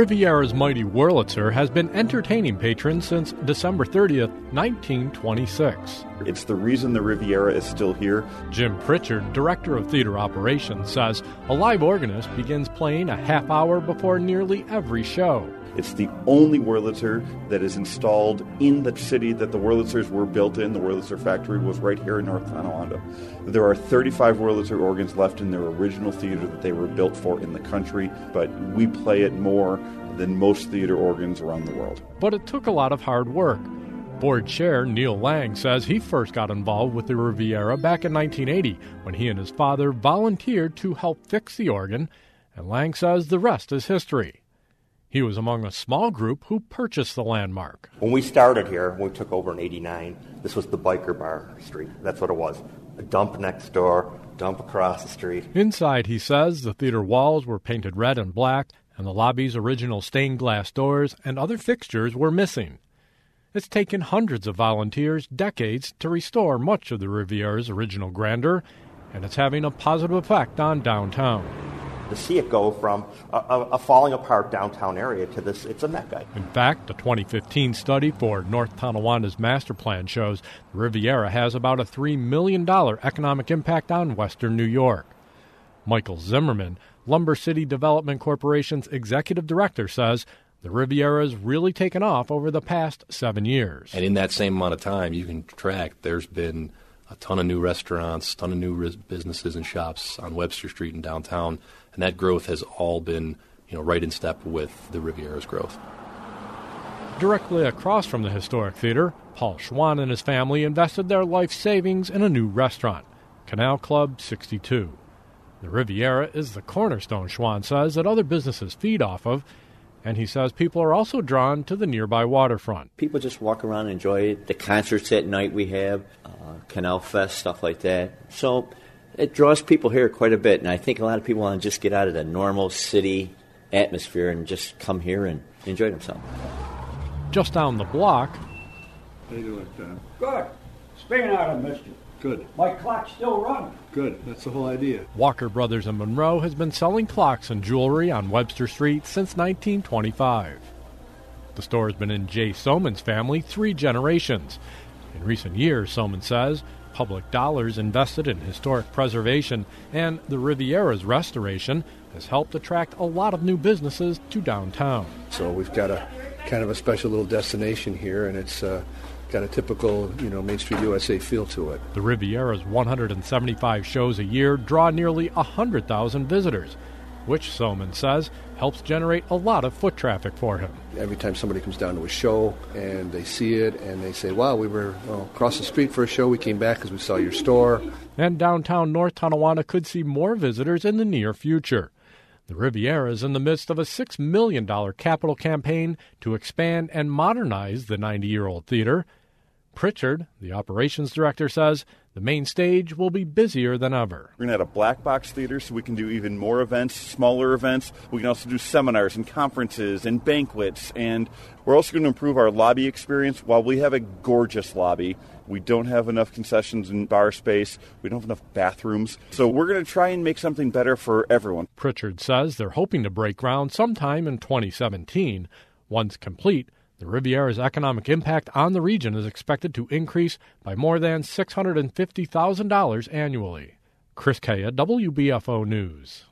Riviera's mighty Wurlitzer has been entertaining patrons since December 30th, 1926. It's the reason the Riviera is still here. Jim Pritchard, director of theater operations, says a live organist begins playing a half hour before nearly every show. It's the only Wurlitzer that is installed in the city that the Wurlitzers were built in. The Wurlitzer factory was right here in North Tonawanda. There are 35 Wurlitzer organs left in their original theater that they were built for in the country, but we play it more than most theater organs around the world. But it took a lot of hard work. Board chair Neil Lang says he first got involved with the Riviera back in 1980 when he and his father volunteered to help fix the organ, and Lang says the rest is history. He was among a small group who purchased the landmark. When we started here, when we took over in '89, this was the biker bar street. That's what it was. A dump next door, dump across the street. Inside, he says, the theater walls were painted red and black, and the lobby's original stained glass doors and other fixtures were missing. It's taken hundreds of volunteers decades to restore much of the Riviera's original grandeur, and it's having a positive effect on downtown. To see it go from a falling apart downtown area to this, it's a mecca. In fact, a 2015 study for North Tonawanda's master plan shows the Riviera has about a $3 million economic impact on western New York. Michael Zimmerman, Lumber City Development Corporation's executive director, says the Riviera's really taken off over the past 7 years. And in that same amount of time, you can track there's been a ton of new restaurants, a ton of new businesses and shops on Webster Street and downtown, and that growth has all been, right in step with the Riviera's growth. Directly across from the historic theater, Paul Schwann and his family invested their life savings in a new restaurant, Canal Club 62. The Riviera is the cornerstone, Schwann says, that other businesses feed off of, and he says people are also drawn to the nearby waterfront. People just walk around and enjoy it. The concerts at night we have, Canal Fest, stuff like that. So it draws people here quite a bit, and I think a lot of people want to just get out of the normal city atmosphere and just come here and enjoy themselves. Just down the block... How you doing, Tom? Good. Staying out of mischief. Good. My clock's still running. Good. That's the whole idea. Walker Brothers in Monroe has been selling clocks and jewelry on Webster Street since 1925. The store has been in Jay Soman's family 3 generations. In recent years, Soman says, public dollars invested in historic preservation and the Riviera's restoration has helped attract a lot of new businesses to downtown. So we've got a kind of a special little destination here, and it's got a typical, Main Street USA feel to it. The Riviera's 175 shows a year draw nearly 100,000 visitors, which Soman says helps generate a lot of foot traffic for him. Every time somebody comes down to a show and they see it and they say, wow, we were across the street for a show, we came back because we saw your store. And downtown North Tonawanda could see more visitors in the near future. The Riviera is in the midst of a $6 million capital campaign to expand and modernize the 90-year-old theater. Pritchard, the operations director, says the main stage will be busier than ever. We're going to have a black box theater so we can do even more events, smaller events. We can also do seminars and conferences and banquets. And we're also going to improve our lobby experience. While we have a gorgeous lobby, we don't have enough concessions and bar space. We don't have enough bathrooms. So we're going to try and make something better for everyone. Pritchard says they're hoping to break ground sometime in 2017. Once complete, the Riviera's economic impact on the region is expected to increase by more than $650,000 annually. Chris Kaya, WBFO News.